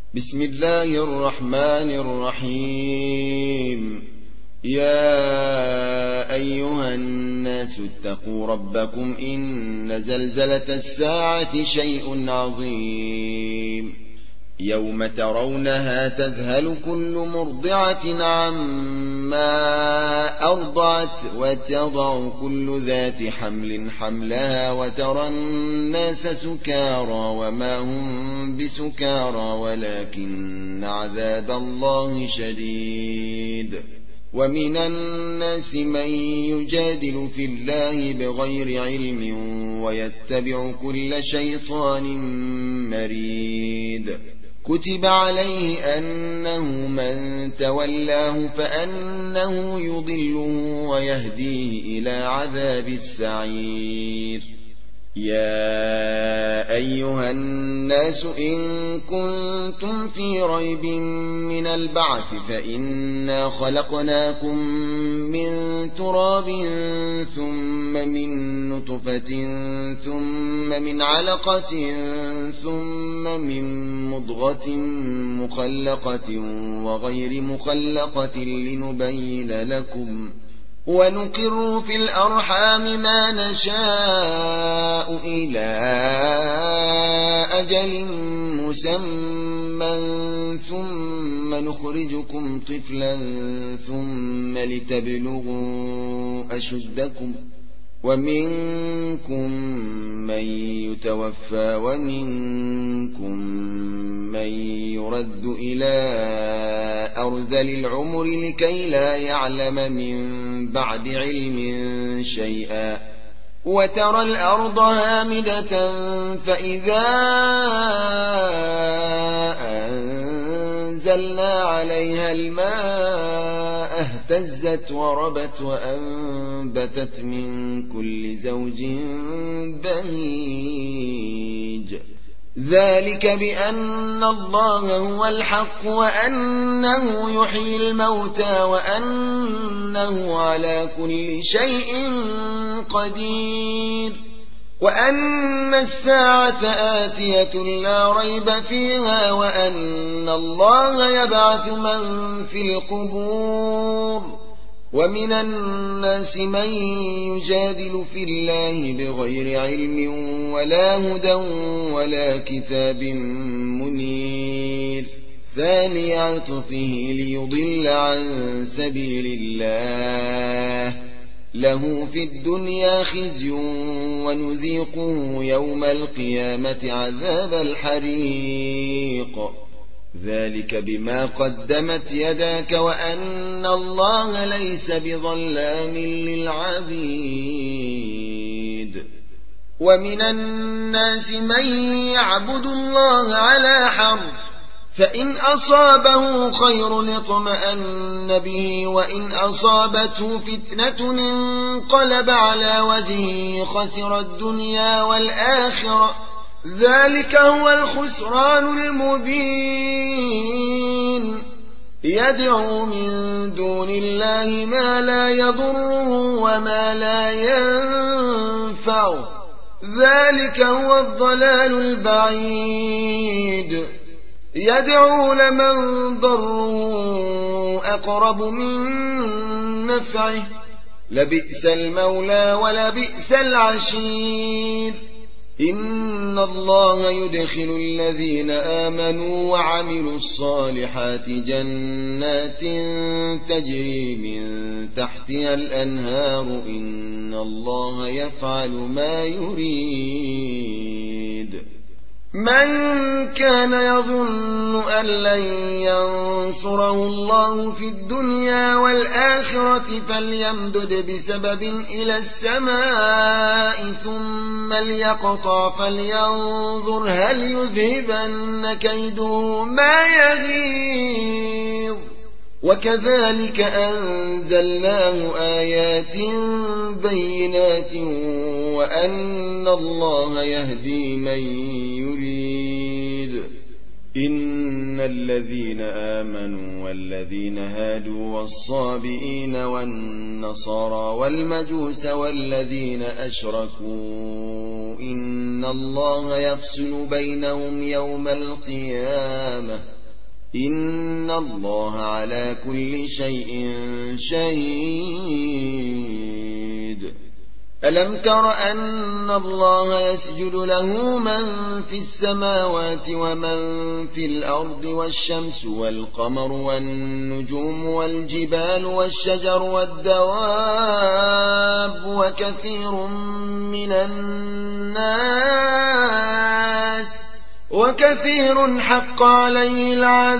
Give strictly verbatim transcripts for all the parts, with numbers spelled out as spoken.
بسم الله الرحمن الرحيم. يا أيها الناس اتقوا ربكم إن زلزلة الساعة شيء عظيم. يوم ترونها تذهل كل مرضعة عما أرضعت وتضع كل ذات حمل حملها وترى الناس سكارى وما هم بسكارى ولكن عذاب الله شديد. ومن الناس من يجادل في الله بغير علم ويتبع كل شيطان مريد. كتب عليه أنه من تولاه فأنه يضله ويهديه إلى عذاب السعير. يا أيها الناس إن كنتم في ريب من البعث فإنا خلقناكم من تراب ثم من نطفة ثم من علقة ثم من مضغة مخلقة وغير مخلقة لنبين لكم ونقر في الأرحام ما نشاء إلى أجل مسمى ثم نخرجكم طفلا ثم لتبلغوا أشدكم ومنكم من يتوفى ومنكم من يرد إلى أرذل العمر لكي لا يعلم من بعد علم شيئا. وترى الأرض هامدة فإذا أنزلنا عليها الماء اهتزت وربت وأنبتت من كل زوج بهيج. ذلك بأن الله هو الحق وأنه يحيي الموتى وأنه على كل شيء قدير وأن الساعة آتية لا ريب فيها وأن الله يبعث من في القبور. ومن الناس من يجادل في الله بغير علم ولا هدى ولا كتاب منير. ثاني عطفه ليضل عن سبيل الله له في الدنيا خزي ونذيقه يوم القيامة عذاب الحريق. ذلك بما قدمت يداك وأن الله ليس بظلام للعبيد. ومن الناس من يعبد الله على حرف فإن أصابه خير اطمأن به وإن أصابته فتنة انقلب على وجهه خسر الدنيا والآخرة. ذلك هو الخسران المبين. يدعو من دون الله ما لا يضره وما لا ينفعه. ذلك هو الضلال البعيد. يدعو لمن ضره أقرب من نفعه لبئس المولى ولبئس العشير. إن الله يدخل الذين آمنوا وعملوا الصالحات جنات تجري من تحتها الأنهار إن الله يفعل ما يريد. من كان يظن أن لن ينصره الله في الدنيا والآخرة فليمدد بسبب إلى السماء ثم ليقطع فلينظر هل يذهبن كيده ما يغيظ. وكذلك أنزلناه آيات بينات وأن الله يهدي من يريد. إن الذين آمنوا والذين هادوا والصابئين والنصارى والمجوس والذين أشركوا إن الله يفصل بينهم يوم القيامة إن الله على كل شيء شهيد. ألم تر أن الله يسجد له من في السماوات ومن في الأرض والشمس والقمر والنجوم والجبال والشجر والدواب وكثير من الناس وكثير حق عليه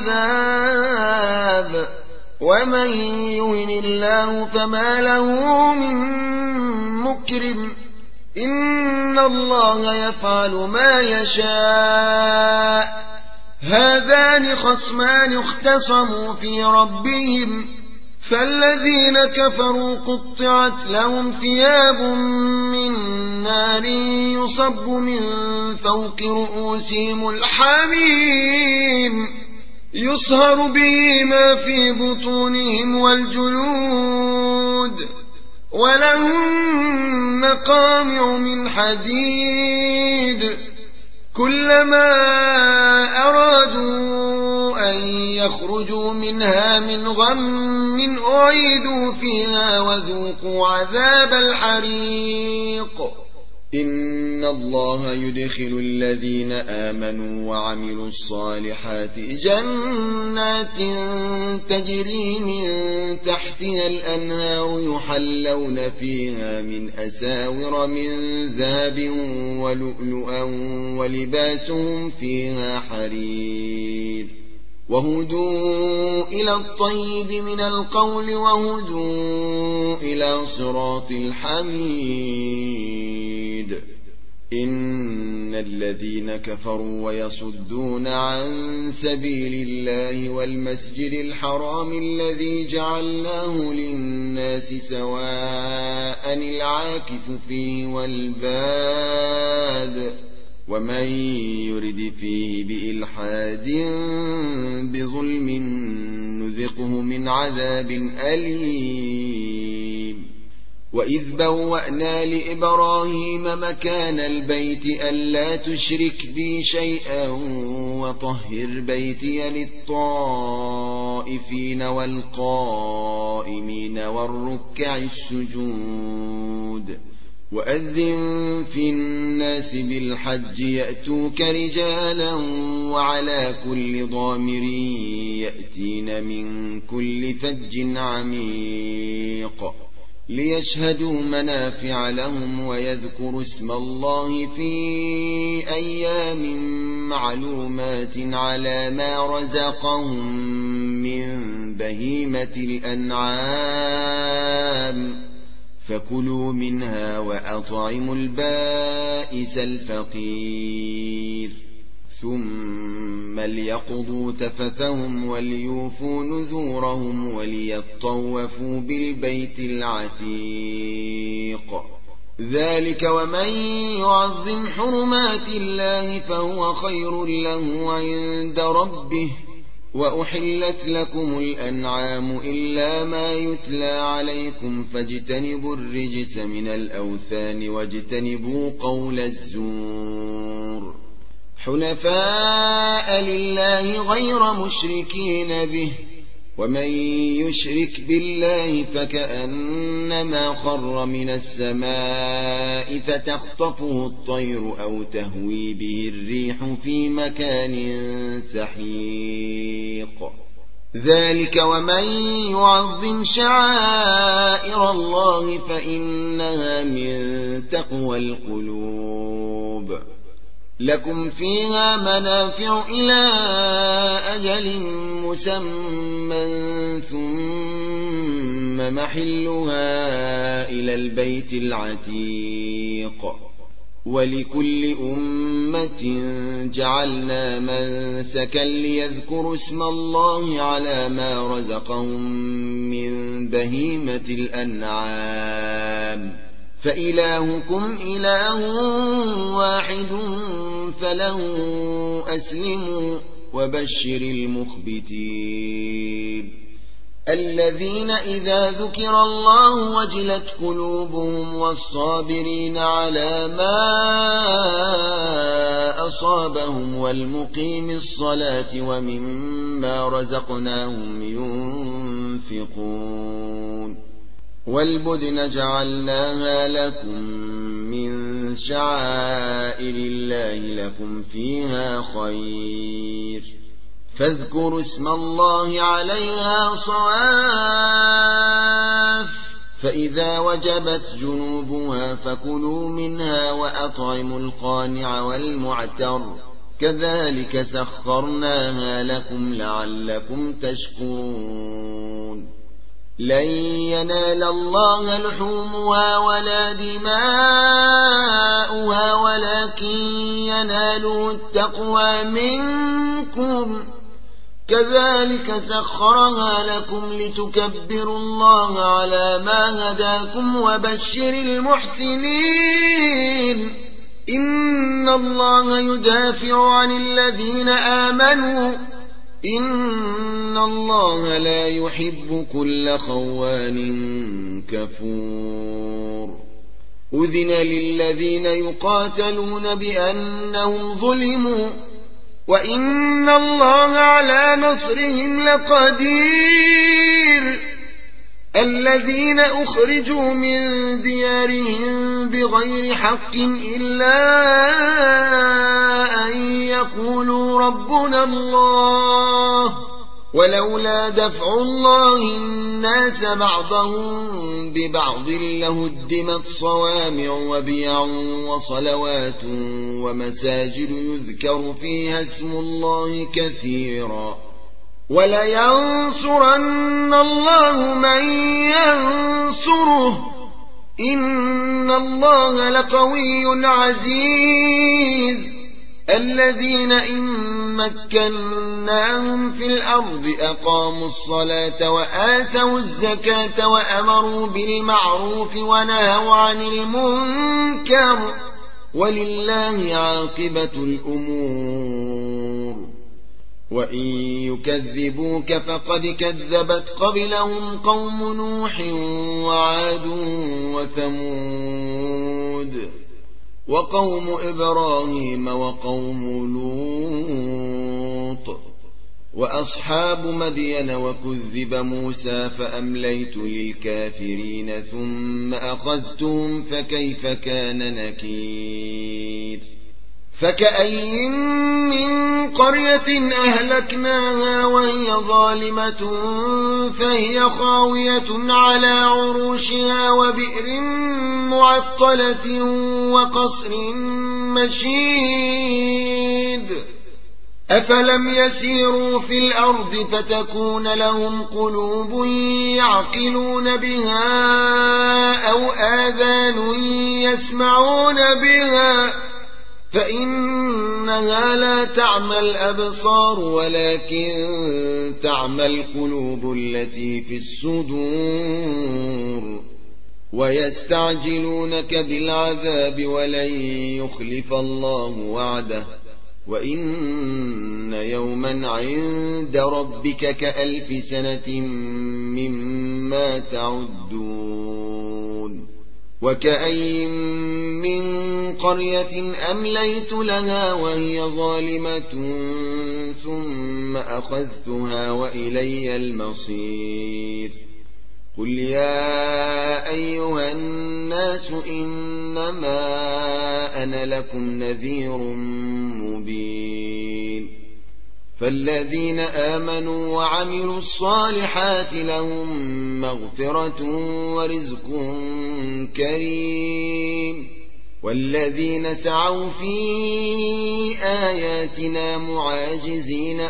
العذاب ومن يهن الله فما له من مكرم إن الله يفعل ما يشاء. هذان خصمان اختصموا في ربهم فالذين كفروا قطعت لهم ثياب من نار يصب من فوق رؤوسهم الحميم يصهر به ما في بطونهم والجلود ولهم مقامع من حديد كلما أرادوا أن يخرجوا منها من غم أعيدوا فيها وذوقوا عذاب الحريق. إن الله يدخل الذين آمنوا وعملوا الصالحات جنات تجري من تحتها الأنهار يحلون فيها من أساور من ذهب ولؤلؤا ولباسهم فيها حرير وهدوا إلى الطيب من القول وهدوا إلى صراط الحميد. إن الذين كفروا ويصدون عن سبيل الله والمسجد الحرام الذي جعلناه للناس سواء العاكف فيه والباد ومن يرد فيه بإلحاد بظلم نذقه من عذاب أليم. وإذ بوأنا لإبراهيم مكان البيت ألا تشرك بي شيئا وطهر بيتي للطائفين والقائمين والركع السجود وأذن في الناس بالحج يأتوك رجالا وعلى كل ضامر يأتين من كل فج عميق ليشهدوا منافع لهم ويذكروا اسم الله في أيام معلومات على ما رزقهم من بهيمة الأنعام فكلوا منها وأطعموا البائس الفقير ثم ليقضوا تفثهم وليوفوا نذورهم وليطوفوا بالبيت العتيق. ذلك ومن يعظم حرمات الله فهو خير له عند ربه. وأحلت لكم الأنعام إلا ما يتلى عليكم فاجتنبوا الرجس من الأوثان واجتنبوا قول الزور حنفاء لله غير مشركين به ومن يشرك بالله فكأنما خر من السماء فتخطفه الطير أو تهوي به الريح في مكان سحيق. ذلك ومن يعظم شعائر الله فإنها من تقوى القلوب. لكم فيها منافع إلى أجل مسمى ثم محلها إلى البيت العتيق. ولكل أمة جعلنا منسكا ليذكروا اسم الله على ما رزقهم من بهيمة الأنعام فإلهكم إله واحد فله أسلموا وبشر المخبتين الذين إذا ذكر الله وجلت قلوبهم والصابرين على ما أصابهم والمقيم الصلاة ومما رزقناهم ينفقون والبدن جعلناها لكم من شعائر الله لكم فيها خير فاذكروا اسم الله عليها صواف فإذا وجبت جنوبها فكلوا منها وأطعموا القانع والمعتر كذلك سخرناها لكم لعلكم تشكرون لن ينال الله لحومها ولا دماؤها ولكن يناله التقوى منكم كذلك سخرها لكم لتكبروا الله على ما هداكم وبشر المحسنين إن الله يدافع عن الذين آمنوا إن الله لا يحب كل خوان كفور أذن للذين يقاتلون بأنهم ظلموا وإن الله على نصرهم لقدير الذين أخرجوا من ديارهم بغير حق إلا أن يقولوا ربنا الله ولولا دفع الله الناس بعضهم ببعض لهدمت صوامع وبيع وصلوات ومساجد يذكر فيها اسم الله كثيرا ولينصرن الله من ينصره إن الله لقوي عزيز الذين إن مكناهم في الأرض أقاموا الصلاة وآتوا الزكاة وأمروا بالمعروف ونهوا عن المنكر ولله عاقبة الأمور وإن يكذبوك فقد كذبت قبلهم قوم نوح وعاد وثمود وقوم إبراهيم وقوم لوط وأصحاب مدين وكذب موسى فأمليت للكافرين ثم أخذتهم فكيف كان نكير فكأي من قرية أهلكناها وهي ظالمة فهي خاوية على عروشها وبئر معطلة وقصر مشيد أفلم يسيروا في الأرض فتكون لهم قلوب يعقلون بها أو آذان يسمعون بها فإنها لا تعمى الأبصار ولكن تعمى القلوب التي في الصدور ويستعجلونك بالعذاب ولن يخلف الله وعده وإن يوما عند ربك كألف سنة مما تعدون وكأي من قرية أمليت لها وهي ظالمة ثم أخذتها وإلي المصير قل يا أيها الناس إنما أنا لكم نذير مبين فالذين آمنوا وعملوا الصالحات لهم مغفرة ورزق كريم والذين سعوا في آياتنا معاجزين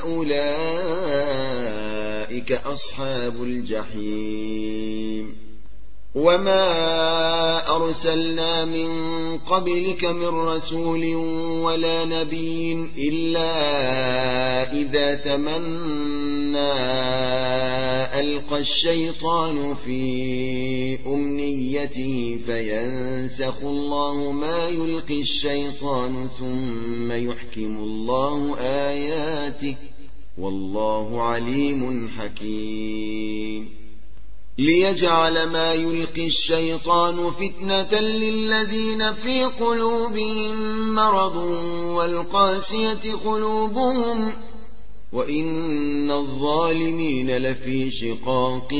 أولئك أصحاب الجحيم وما أرسلنا من قبلك من رسول ولا نبي إلا إذا تمنى ألقى الشيطان في أمنيته فينسخ الله ما يلقي الشيطان ثم يحكم الله آياته والله عليم حكيم ليجعل ما يلقي الشيطان فتنة للذين في قلوبهم مرض والقاسية قلوبهم وإن الظالمين لفي شقاق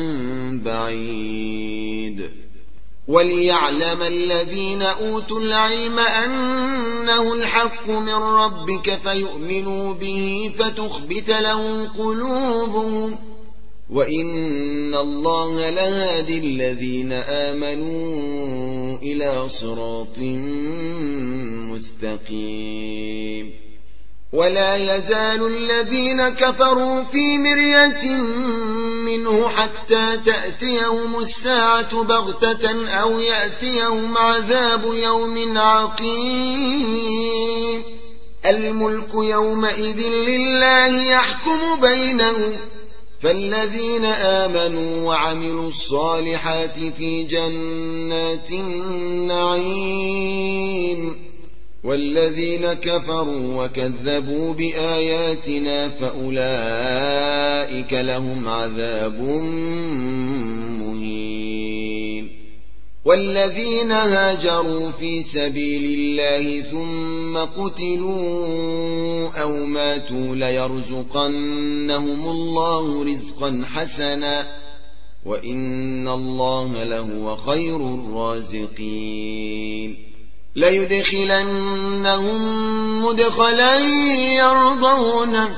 بعيد. وليعلم الذين أوتوا العلم أنه الحق من ربك فيؤمنوا به فتخبت له قلوبهم وإن الله لهادي الذين آمنوا إلى صراط مستقيم. ولا يزال الذين كفروا في مرية منه حتى تأتيهم الساعة بغتة أو يأتيهم عذاب يوم عقيم. الملك يومئذ لله يحكم بينهم فالذين آمنوا وعملوا الصالحات في جنات النعيم والذين كفروا وكذبوا بآياتنا فأولئك لهم عذاب مهين. والذين هاجروا في سبيل الله ثم قتلوا أو ماتوا ليرزقنهم الله رزقا حسنا وإن الله لهو خير الرازقين. ليدخلنهم مدخلا يرضونه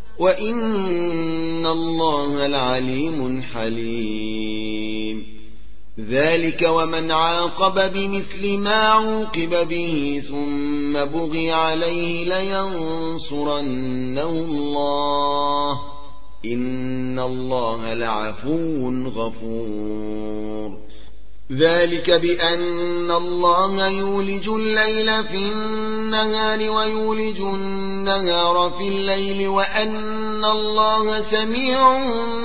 وإن الله العليم حليم. ذلك ومن عاقب بمثل ما عوقب به ثم بغي عليه لينصرنه الله إن الله لعفو غفور. ذلك بأن الله يولج الليل في النهار ويولج النهار في الليل وأن الله سميع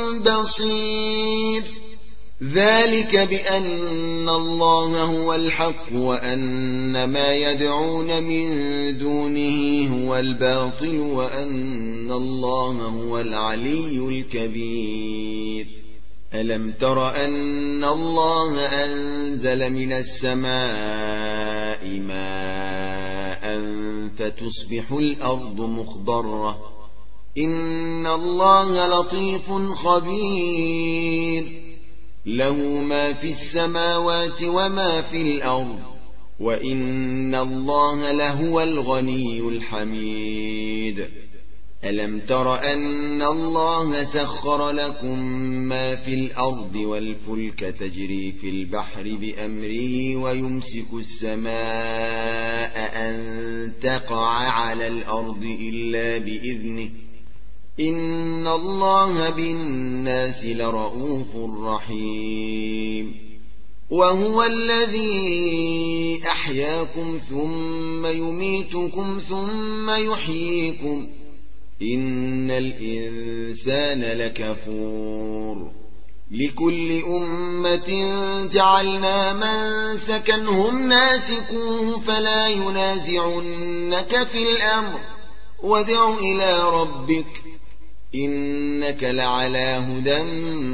بصير. ذلك بأن الله هو الحق وأن ما يدعون من دونه هو الباطل وأن الله هو العلي الكبير. ألم تر أن الله أنزل من السماء ماء فتصبح الأرض مخضرة إن الله لطيف خبير. له ما في السماوات وما في الأرض وإن الله لهو الغني الحميد. ألم تر أن الله سخر لكم ما في الأرض والفلك تجري في البحر بأمره ويمسك السماء أن تقع على الأرض إلا بإذنه إن الله بالناس لرؤوف رحيم. وهو الذي أحياكم ثم يميتكم ثم يحييكم إن الإنسان لكفور. لكل أمة جعلنا منسكا هم ناسكوه فلا ينازعنك في الأمر وادع إلى ربك إنك لعلى هدى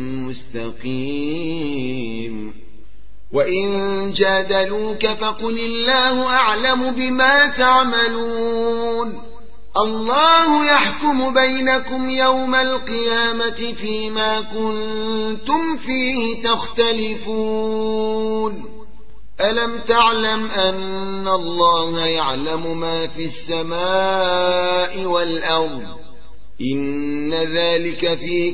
مستقيم. وإن جادلوك فقل الله أعلم بما تعملون. الله يحكم بينكم يوم القيامة فيما كنتم فيه تختلفون. ألم تعلم أن الله يعلم ما في السماء والأرض إن ذلك في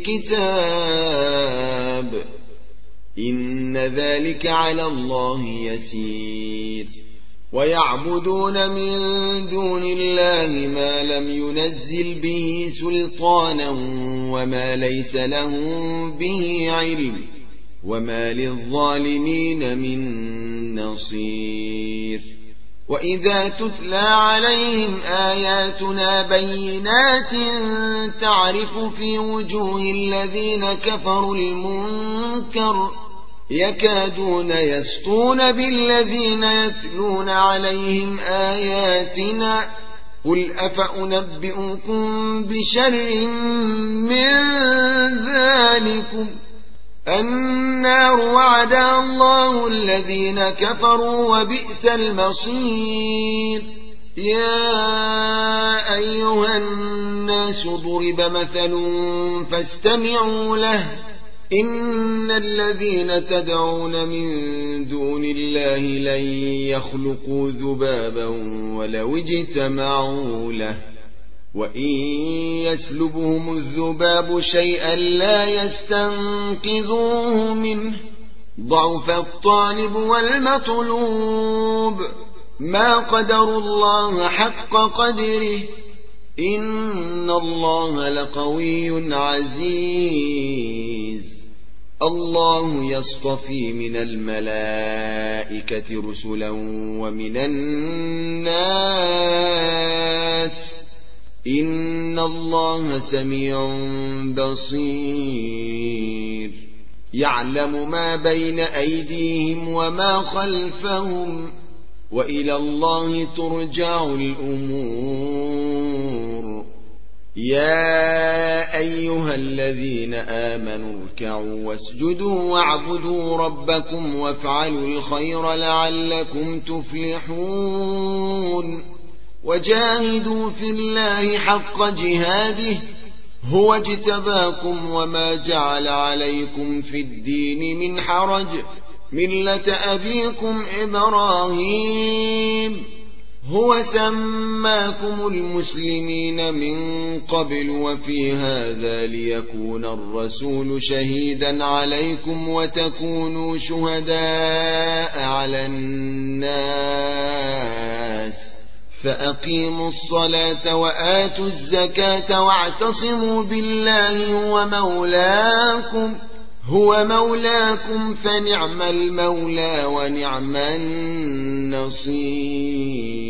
كتاب إن ذلك على الله يسير. ويعبدون من دون الله ما لم ينزل به سلطانا وما ليس لهم به علم وما للظالمين من نصير. وإذا تتلى عليهم آياتنا بينات تعرف في وجوه الذين كفروا المنكر يكادون يسطون بالذين يتلون عليهم آياتنا قل أفأنبئكم بشر من ذلكم النار وعدها الله الذين كفروا وبئس المصير. يا أيها الناس ضرب مثل فاستمعوا له إن الذين تدعون من دون الله لن يخلقوا ذبابا ولو اجتمعوا له وإن يسلبهم الذباب شيئا لا يستنقذوه منه ضعف الطالب والمطلوب ما قدروا الله حق قدره إن الله لقوي عزيز. الله يصطفي من الملائكة رسلا ومن الناس إن الله سميع بصير. يعلم ما بين أيديهم وما خلفهم وإلى الله ترجع الأمور. يا أيها الذين آمنوا اركعوا واسجدوا واعبدوا ربكم وافعلوا الخير لعلكم تفلحون. وجاهدوا في الله حق جهاده هو اجتباكم وما جعل عليكم في الدين من حرج ملة أبيكم إبراهيم هو سماكم المسلمين من قبل وفي هذا ليكون الرسول شهيدا عليكم وتكونوا شهداء على الناس فأقيموا الصلاة وآتوا الزكاة واعتصموا بالله هو مولاكم هو مولاكم فنعم المولى ونعم النصير.